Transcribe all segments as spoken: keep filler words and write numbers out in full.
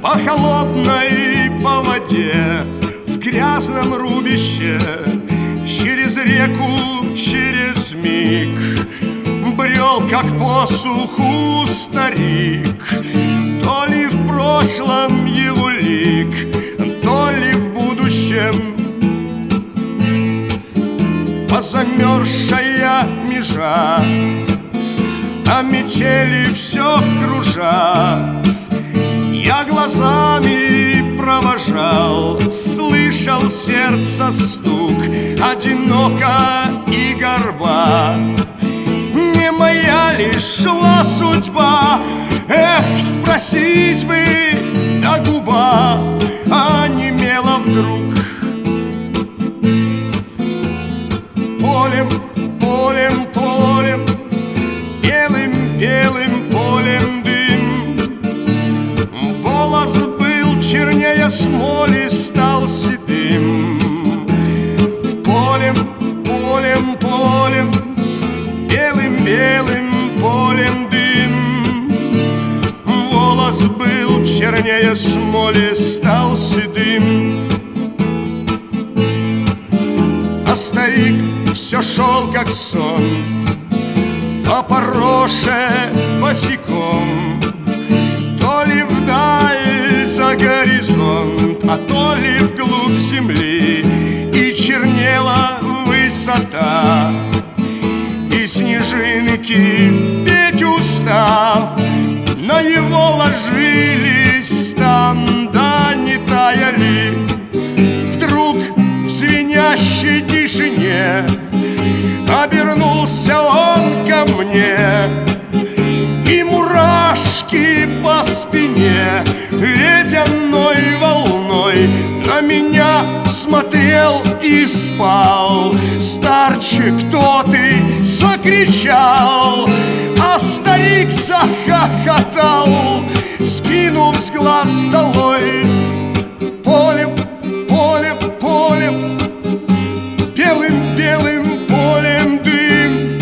по холодной по воде, в грязном рубище, через реку, через миг брел, как по суху старик. То ли в прошлом его лик, то ли в будущем позамерзшая межа, а метели все кружат. Я глазами провожал, слышал сердце стук, одиноко и горба. Не моя ли шла судьба? Эх, спросить бы, да губа онемела вдруг. Полем, полем, полем, белым, белым полем дым. Волос был чернее смоли, стал седым. Полем, полем, полем, белым, белым полем дым. Волос был чернее смоли, стал седым. А старик все шел, как сон, по пороше босиком. То ли вдаль за горизонт, а то ли вглубь земли. И чернела высота, и снежинки, петь устав, на его ложились там, да не таяли. Вдруг в звенящей тишине обернулся он ко мне, и мурашки по спине ледяной волной на меня смотрел и спал. Старче, кто ты? Закричал, а старик захохотал, скинув с глаз долой. Полем, полем, полем, белым, белым полем дым.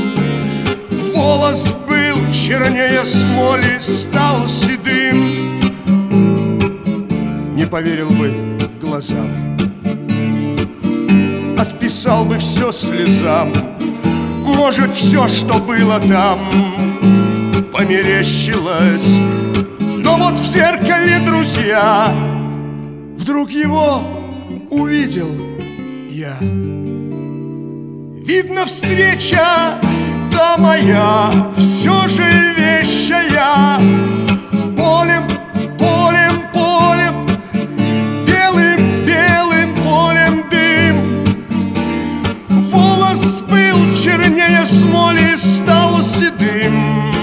Волос был чернее смоли, стал седым. Не поверил бы глазам, отписал бы все слезам. Может, все, что было там, померещилось. Но вот в зеркале, друзья, вдруг его увидел я. Видно, встреча та моя все же вещая. Полем, полем, полем, белым, белым полем дым. Волос был чернее смоли, стал седым.